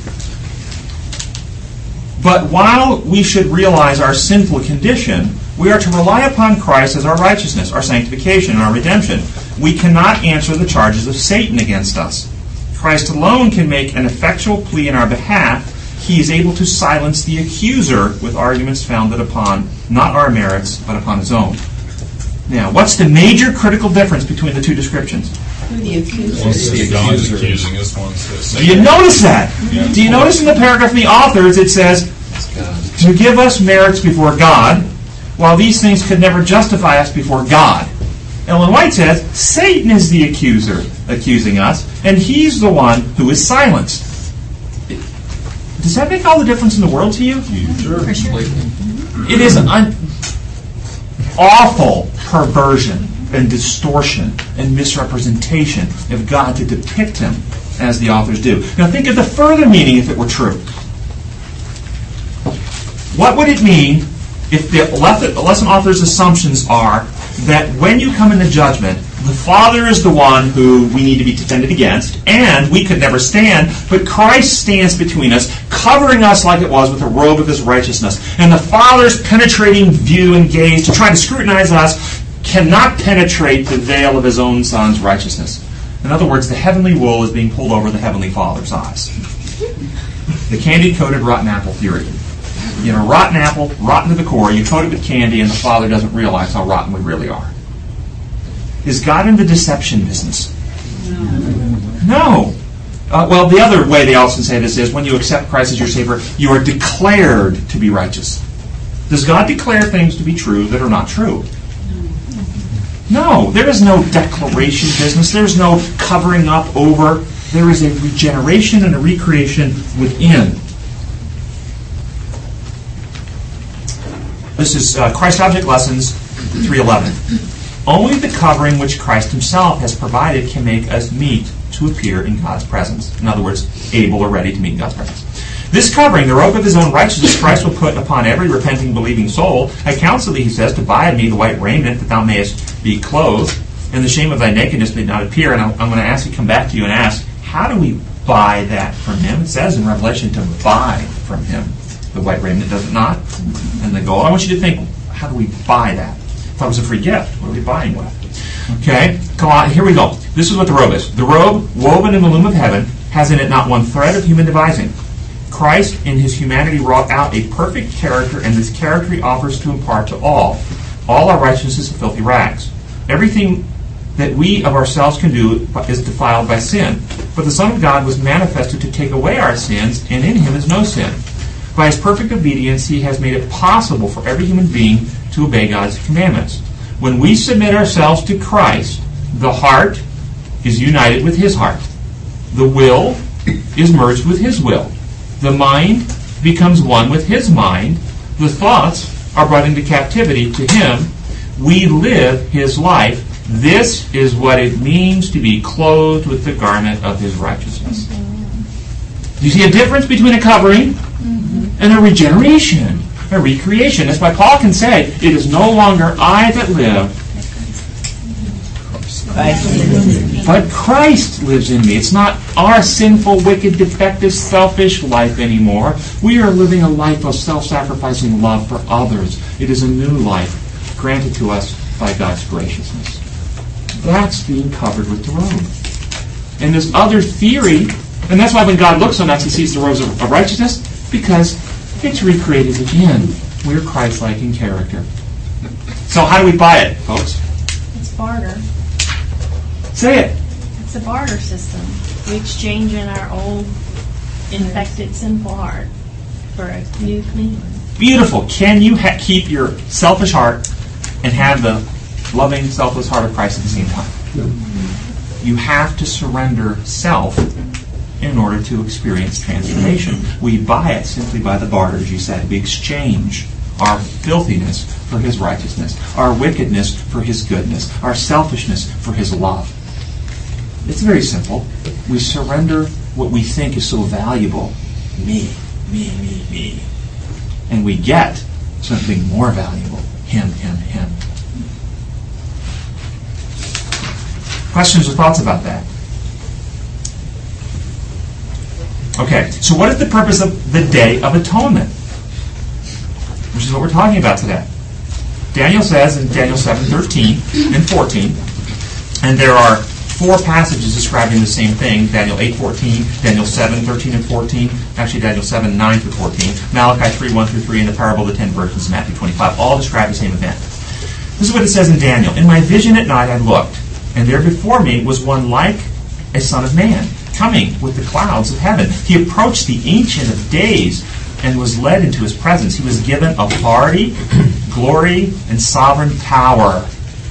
But while we should realize our sinful condition, we are to rely upon Christ as our righteousness, our sanctification, and our redemption. We cannot answer the charges of Satan against us. Christ alone can make an effectual plea in our behalf. He is able to silence the accuser with arguments founded upon not our merits, but upon his own. Now, what's the major critical difference between the 2 descriptions? The accuser. God's accusing us. One says, Do you notice that? Yeah. Do you notice in the paragraph from the authors it says, to give us merits before God, while these things could never justify us before God. Ellen White says, Satan is the accuser accusing us, and he's the one who is silenced. Does that make all the difference in the world to you? Sure. For sure. It is an awful perversion and distortion and misrepresentation of God to depict Him as the authors do. Now think of the further meaning if it were true. What would it mean if the lesson author's assumptions are that when you come into judgment, the Father is the one who we need to be defended against, and we could never stand, but Christ stands between us, covering us like it was with a robe of His righteousness. And the Father's penetrating view and gaze to try to scrutinize us cannot penetrate the veil of His own Son's righteousness. In other words, the heavenly wool is being pulled over the Heavenly Father's eyes. The candy-coated rotten apple theory. You know, rotten apple, rotten to the core, you coat it with candy and the Father doesn't realize how rotten we really are. Is God in the deception business? No. Well, the other way they also say this is when you accept Christ as your Savior, you are declared to be righteous. Does God declare things to be true that are not true? No. There is no declaration business. There is no covering up over. There is a regeneration and a recreation within. This is Christ Object Lessons 3:11. Only the covering which Christ Himself has provided can make us meet to appear in God's presence. In other words, able or ready to meet in God's presence. This covering, the robe of His own righteousness, Christ will put upon every repenting, believing soul. I counsel thee, He says, to buy of me the white raiment, that thou mayest be clothed, and the shame of thy nakedness may not appear. And I'm going to ask you, come back to you and ask, how do we buy that from Him? It says in Revelation to buy from Him the white raiment, does it not? And the gold. I want you to think, how do we buy that? If it was a free gift, what are we buying with? Okay, come on, here we go. This is what the robe is. The robe, woven in the loom of heaven, has in it not one thread of human devising. Christ in His humanity wrought out a perfect character, and this character He offers to impart to all. All our righteousness is filthy rags. Everything that we of ourselves can do is defiled by sin. But the Son of God was manifested to take away our sins, and in Him is no sin. By His perfect obedience, He has made it possible for every human being to obey God's commandments. When we submit ourselves to Christ, the heart is united with His heart. The will is merged with His will. The mind becomes one with His mind. The thoughts are brought into captivity to Him. We live His life. This is what it means to be clothed with the garment of His righteousness. Do you see a difference between a covering and a regeneration, a recreation. That's why Paul can say, it is no longer I that live, but Christ lives in me. It's not our sinful, wicked, defective, selfish life anymore. We are living a life of self-sacrificing love for others. It is a new life granted to us by God's graciousness. That's being covered with the robe. And this other theory, and that's why when God looks on us, he sees the robes of righteousness, because it's recreated again. We're Christ-like in character. So how do we buy it, folks? It's barter. Say it. It's a barter system. We exchange in our old, infected, sinful heart for a new, clean one. Beautiful. Can you keep your selfish heart and have the loving, selfless heart of Christ at the same time? You have to surrender self in order to experience transformation. We buy it simply by the barter, as you said. We exchange our filthiness for his righteousness, our wickedness for his goodness, our selfishness for his love. It's very simple. We surrender what we think is so valuable. Me, me, me, me. And we get something more valuable. Him, him, him. Questions or thoughts about that? Okay, so what is the purpose of the Day of Atonement? Which is what we're talking about today. Daniel says in Daniel 7:13 and 14, and there are 4 passages describing the same thing: Daniel 8:14, Daniel 7:13 and 14, actually Daniel 7:9 through 14, Malachi 3:1 through 3, and the parable of the 10 virgins in Matthew 25, all describe the same event. This is what it says in Daniel. In my vision at night I looked, and there before me was one like a son of man, coming with the clouds of heaven. He approached the Ancient of Days and was led into his presence. He was given authority, glory, and sovereign power.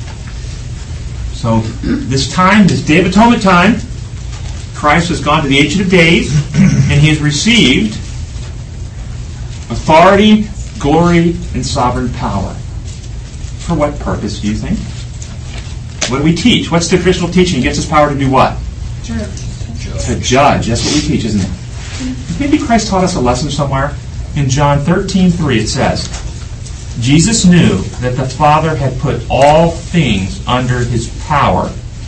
So this time, this Day of Atonement time, Christ has gone to the Ancient of Days, and he has received authority, glory, and sovereign power. For what purpose, do you think? What do we teach? What's the traditional teaching? He gets his power to do what? To judge. That's what we teach, isn't it? Maybe Christ taught us a lesson somewhere. In John 13:3 it says, Jesus knew that the Father had put all things under his power.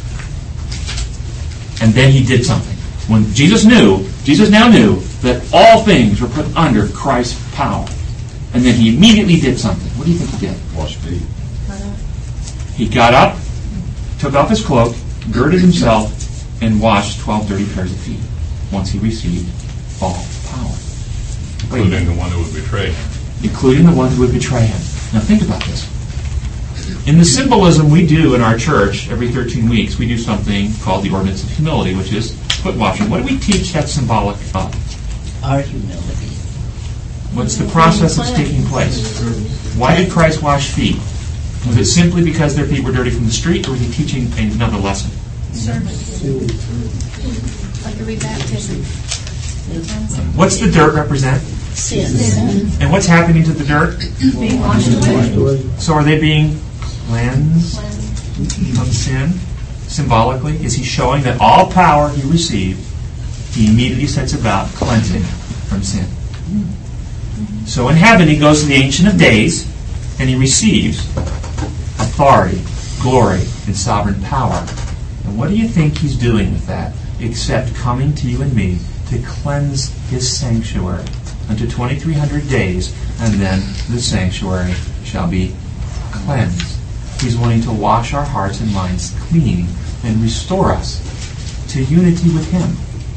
And then he did something. When Jesus now knew that all things were put under Christ's power. And then he immediately did something. What do you think he did? Wash feet. He got up, took off his cloak, girded himself, and washed 12 dirty pairs of feet once he received all power. Including the one who would betray him. Including the one who would betray him. Now think about this. In the symbolism we do in our church every 13 weeks, we do something called the Ordinance of Humility, which is foot washing. What do we teach that's symbolic of? Our humility. What's the process that's taking place? Why did Christ wash feet? Was it simply because their feet were dirty from the street, or was he teaching another lesson? Service. Like a rebaptism. What's the dirt represent? Sin. And what's happening to the dirt? Being washed away. So are they being cleansed from sin? Symbolically? Is he showing that all power he received, he immediately sets about cleansing from sin? So in heaven he goes to the Ancient of Days and he receives authority, glory, and sovereign power. And what do you think he's doing with that? Except coming to you and me to cleanse his sanctuary unto 2,300 days, and then the sanctuary shall be cleansed. He's wanting to wash our hearts and minds clean and restore us to unity with him.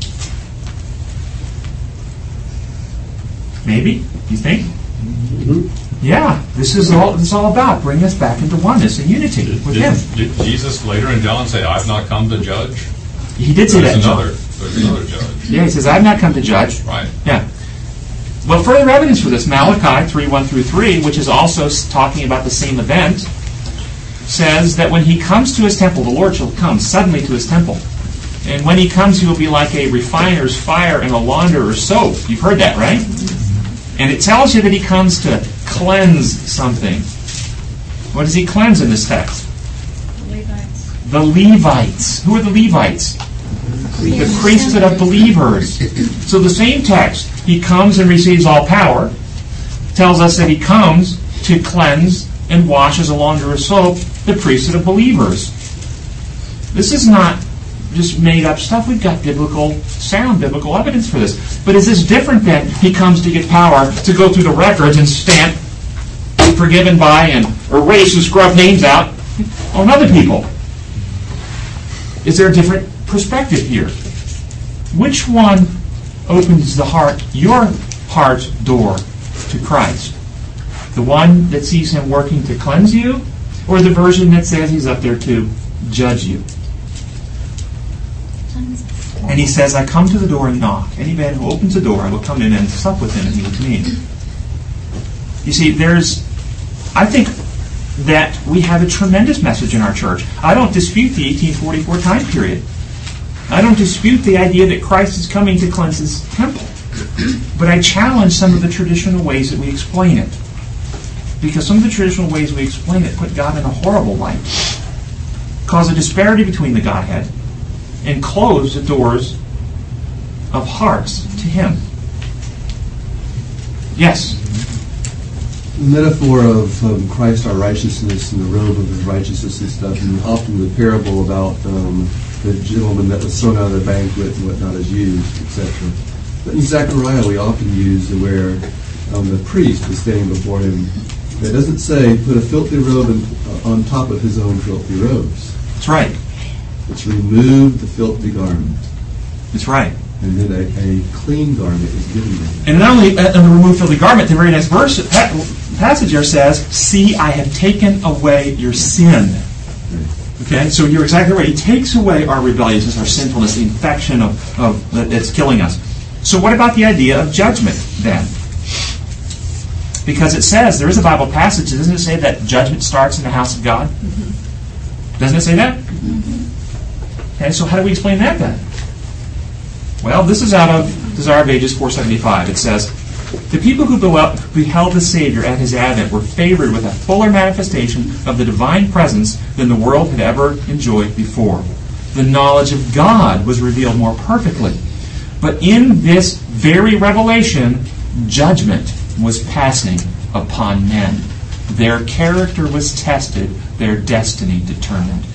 Maybe? You think? Mm-hmm. Yeah, this is all about bringing us back into oneness and unity with him. Did Jesus later in John say, I've not come to judge? He did say that. There's another judge. Yeah, he says, I've not come to judge. Right. Yeah. Well, further evidence for this, Malachi 3:1 through 3, which is also talking about the same event, says that when he comes to his temple, the Lord shall come suddenly to his temple. And when he comes, he will be like a refiner's fire and a launderer's soap. You've heard that, right? And it tells you that he comes to cleanse something. What does he cleanse in this text? The Levites. Who are the Levites? The priesthood of believers. So the same text He comes and receives all power. Tells us that he comes to cleanse and wash as a launderer of soap the priesthood of believers. This is not just made up stuff. We've got sound biblical evidence for this. But is this different than he comes to get power to go through the records and stamp forgiven by and erase and scrub names out on other people? Is there a different perspective here? Which one opens your heart's door to Christ? The one that sees him working to cleanse you, or the version that says he's up there to judge you? And he says, I come to the door and knock. Any man who opens the door, I will come in and sup with him and he with me. You see, I think that we have a tremendous message in our church. I don't dispute the 1844 time period. I don't dispute the idea that Christ is coming to cleanse his temple. But I challenge some of the traditional ways that we explain it. Because some of the traditional ways we explain it put God in a horrible light, cause a disparity between the Godhead, and close the doors of hearts to him. Yes? The metaphor of Christ our righteousness and the robe of his righteousness and stuff, and often the parable about the gentleman that was thrown out of the banquet and whatnot is used, etc. But in Zechariah we often use where the priest is standing before him. It doesn't say put a filthy robe on top of his own filthy robes. That's right. It's remove the filthy garment. That's right. And then a clean garment is given to him. And not only remove filthy garment, the very next passage here says, see, I have taken away your sin. Okay, so you're exactly right. He takes away our rebelliousness, our sinfulness, the infection that's killing us. So what about the idea of judgment then? Because it says, there is a Bible passage, doesn't it say that judgment starts in the house of God? Mm-hmm. Doesn't it say that? Mm-hmm. Okay, so how do we explain that then? Well, this is out of Desire of Ages 475. It says, the people who beheld the Savior at his advent were favored with a fuller manifestation of the divine presence than the world had ever enjoyed before. The knowledge of God was revealed more perfectly. But in this very revelation, judgment was passing upon men. Their character was tested, their destiny determined.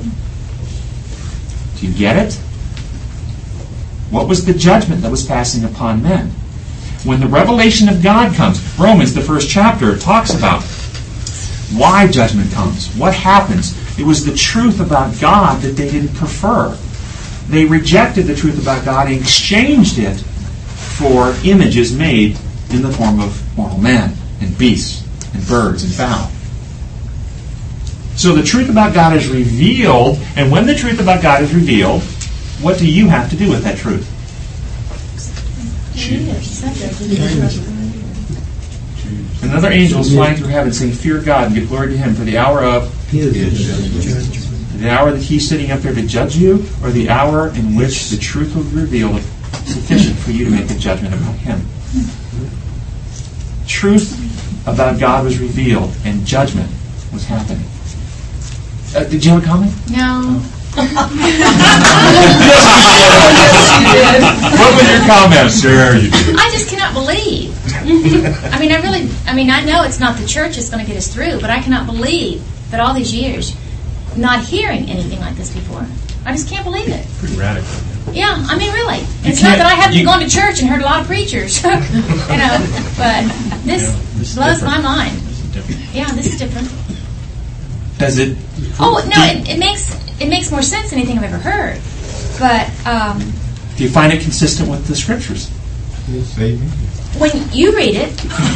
Do you get it? What was the judgment that was passing upon men? When the revelation of God comes, Romans, the first chapter, talks about why judgment comes, what happens. It was the truth about God that they didn't prefer. They rejected the truth about God and exchanged it for images made in the form of mortal men and beasts and birds and fowl. So the truth about God is revealed, and when the truth about God is revealed, what do you have to do with that truth? And another angel is flying through heaven saying, fear God and give glory to him, for the hour of his judgment. The hour that he's sitting up there to judge you, or the hour in which the truth will be revealed sufficient for you to make a judgment about him. Truth about God was revealed, and judgment was happening. Did you have a comment? No. What was your comment, sir? I just cannot believe. I know it's not the church that's going to get us through, but I cannot believe that all these years not hearing anything like this before. I just can't believe it. Pretty radical. Yeah, really. It's not that I haven't gone to church and heard a lot of preachers, but this blows my mind. Yeah, this is different. Does it? Oh no, it makes more sense than anything I've ever heard. But do you find it consistent with the scriptures? When you read it.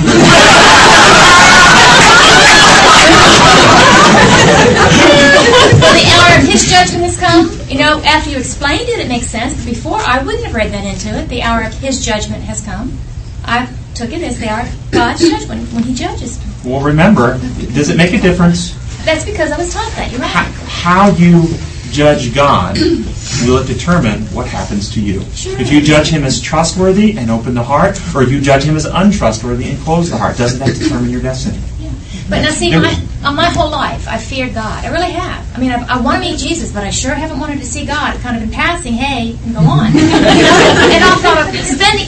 Well, the hour of his judgment has come. After you explained it, it makes sense. But before, I wouldn't have read that into it. The hour of his judgment has come. I took it as the hour of God's judgment when he judges. Well, remember, does it make a difference? That's because I was taught that. You're right. How you judge God will it determine what happens to you. Sure. If you judge him as trustworthy and open the heart, or if you judge him as untrustworthy and close the heart, doesn't that determine your destiny? Yeah. But now see, my whole life, I feared God. I really have. I want to meet Jesus, but I sure haven't wanted to see God kind of in passing, hey, and go on. And I thought, spend the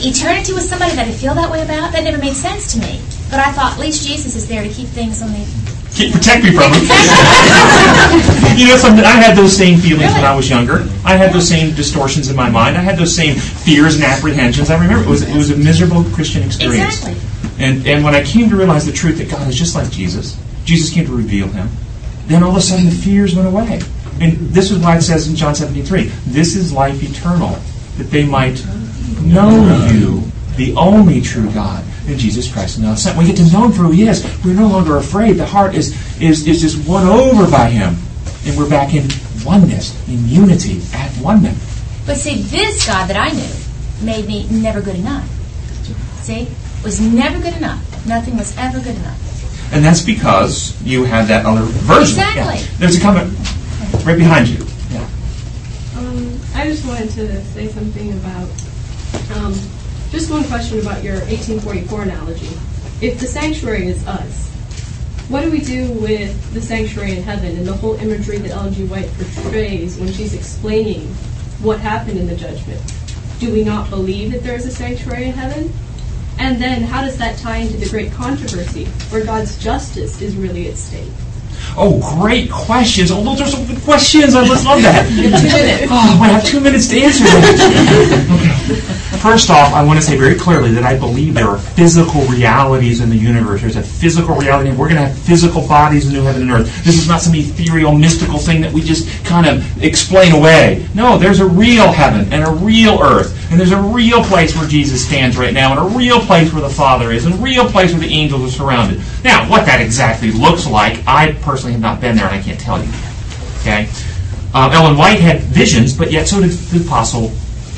eternity with somebody that I feel that way about, that never made sense to me. But I thought, at least Jesus is there to keep things on the... Protect me from them. You know something? I had those same feelings when I was younger. I had those same distortions in my mind. I had those same fears and apprehensions. I remember it was a miserable Christian experience. Exactly. And when I came to realize the truth that God is just like Jesus came to reveal Him, then all of a sudden the fears went away. And this is why it says in John 17:3, this is life eternal, that they might know you, the only true God, and Jesus Christ. And Son. We get to know Him for who He is. We're no longer afraid. The heart is just won over by Him. And we're back in oneness, in unity, at one. But see, this God that I knew made me never good enough. See? Was never good enough. Nothing was ever good enough. And that's because you had that other version. Exactly. Yeah. There's a comment right behind you. Yeah. I just wanted to say something about, just one question about your 1844 analogy. If the sanctuary is us, what do we do with the sanctuary in heaven and the whole imagery that Ellen G. White portrays when she's explaining what happened in the judgment? Do we not believe that there is a sanctuary in heaven? And then how does that tie into the great controversy where God's justice is really at stake? Oh, great questions. Oh, those are some good questions. I just love that. You have 2 minutes. Oh, I have 2 minutes to answer that. Okay. First off, I want to say very clearly that I believe there are physical realities in the universe. There's a physical reality. We're going to have physical bodies in new heaven and earth. This is not some ethereal, mystical thing that we just kind of explain away. No, there's a real heaven and a real earth. And there's a real place where Jesus stands right now, and a real place where the Father is, and a real place where the angels are surrounded. Now, what that exactly looks like, I personally have not been there, and I can't tell you. Okay? Ellen White had visions, but yet so did the Apostle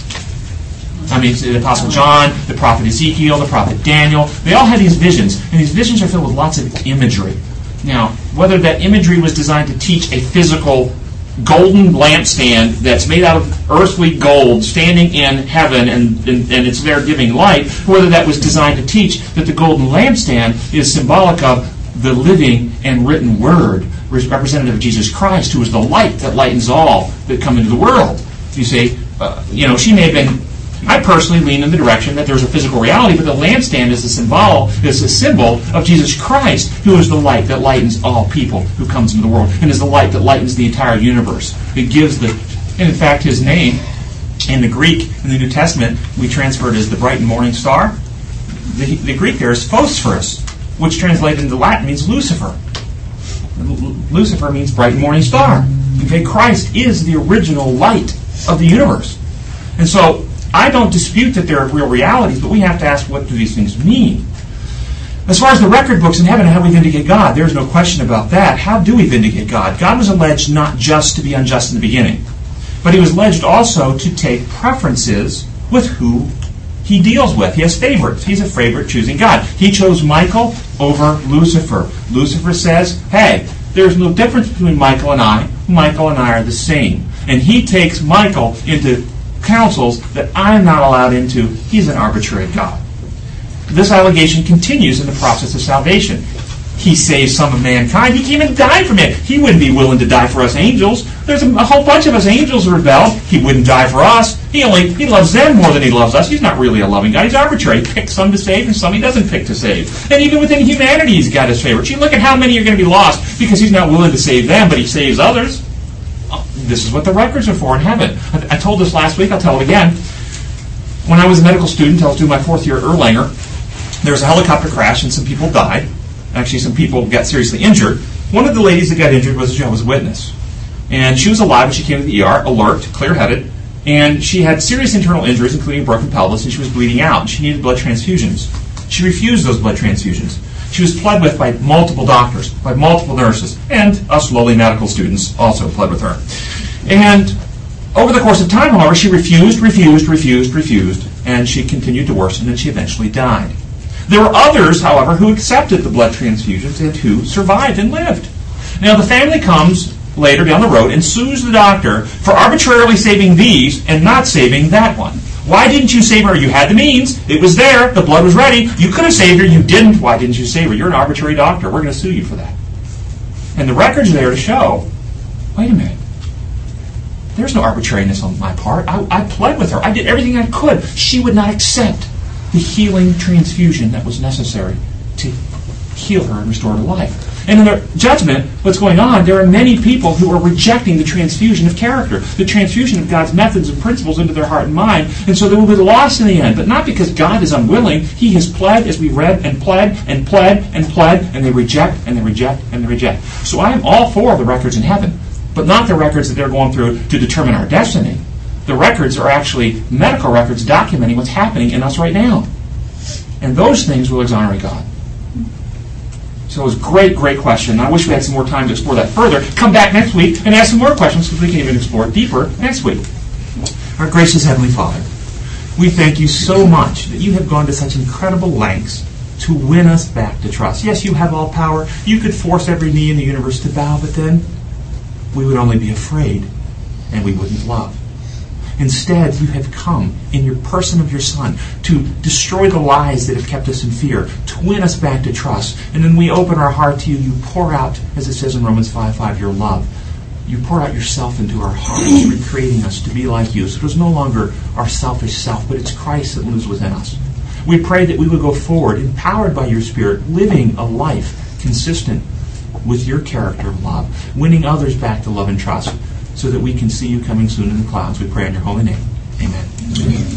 John, the prophet Ezekiel, the prophet Daniel. They all had these visions, and these visions are filled with lots of imagery. Now, whether that imagery was designed to teach a physical golden lampstand that's made out of earthly gold standing in heaven and it's there giving light, whether that was designed to teach that the golden lampstand is symbolic of the living and written word, representative of Jesus Christ, who is the light that lightens all that come into the world. You see, she may have been... I personally lean in the direction that there's a physical reality, but the lampstand is a symbol of Jesus Christ, who is the light that lightens all people who comes into the world, and is the light that lightens the entire universe. It gives and in fact, His name in the Greek in the New Testament we transferred as the bright and morning star. The Greek there is Phosphorus, which translated into Latin means Lucifer. Lucifer means bright and morning star. Okay, Christ is the original light of the universe, and so. I don't dispute that there are real realities, but we have to ask, what do these things mean? As far as the record books in heaven and how we vindicate God, there's no question about that. How do we vindicate God? God was alleged not just to be unjust in the beginning, but He was alleged also to take preferences with who He deals with. He has favorites. He's a favorite choosing God. He chose Michael over Lucifer. Lucifer says, hey, there's no difference between Michael and I. Michael and I are the same. And he takes Michael into councils that I'm not allowed into. He's an arbitrary God. This allegation continues in the process of salvation. He saves some of mankind. He came and died for man. He wouldn't be willing to die for us angels. There's a whole bunch of us angels who rebelled. He wouldn't die for us. He loves them more than He loves us. He's not really a loving God. He's arbitrary. He picks some to save and some He doesn't pick to save. And even within humanity, He's got His favorites. You look at how many are going to be lost because He's not willing to save them, but He saves others. This is what the records are for in heaven. I told this last week, I'll tell it again. When I was a medical student, I was doing my 4th year at Erlanger, there was a helicopter crash and some people died. Actually, some people got seriously injured. One of the ladies that got injured was a Jehovah's Witness. And she was alive when she came to the ER, alert, clear-headed, and she had serious internal injuries, including a broken pelvis, and she was bleeding out, and she needed blood transfusions. She refused those blood transfusions. She was pled with by multiple doctors, by multiple nurses, and us lowly medical students also pled with her. And over the course of time, however, she refused, and she continued to worsen, and she eventually died. There were others, however, who accepted the blood transfusions and who survived and lived. Now, the family comes later down the road and sues the doctor for arbitrarily saving these and not saving that one. Why didn't you save her? You had the means. It was there. The blood was ready. You could have saved her. You didn't. Why didn't you save her? You're an arbitrary doctor. We're going to sue you for that. And the records are there to show, wait a minute. There's no arbitrariness on my part. I pled with her. I did everything I could. She would not accept the healing transfusion that was necessary to heal her and restore her to life. And in their judgment, what's going on, there are many people who are rejecting the transfusion of character, the transfusion of God's methods and principles into their heart and mind, and so they will be lost in the end. But not because God is unwilling. He has pled, as we read, and pled, and pled, and pled, and they reject, and they reject, and they reject. So I am all for the records in heaven, but not the records that they're going through to determine our destiny. The records are actually medical records documenting what's happening in us right now. And those things will exonerate God. So it was a great, great question. I wish we had some more time to explore that further. Come back next week and ask some more questions because we can even explore it deeper next week. Our gracious Heavenly Father, we thank you so much that you have gone to such incredible lengths to win us back to trust. Yes, you have all power. You could force every knee in the universe to bow, but then we would only be afraid and we wouldn't love. Instead, you have come in your person of your Son to destroy the lies that have kept us in fear, to win us back to trust. And when we open our heart to you, you pour out, as it says in Romans 5:5, your love. You pour out yourself into our hearts, recreating us to be like you. So it is no longer our selfish self, but it's Christ that lives within us. We pray that we would go forward, empowered by your Spirit, living a life consistent with your character of love, winning others back to love and trust, so that we can see you coming soon in the clouds. We pray in your holy name. Amen.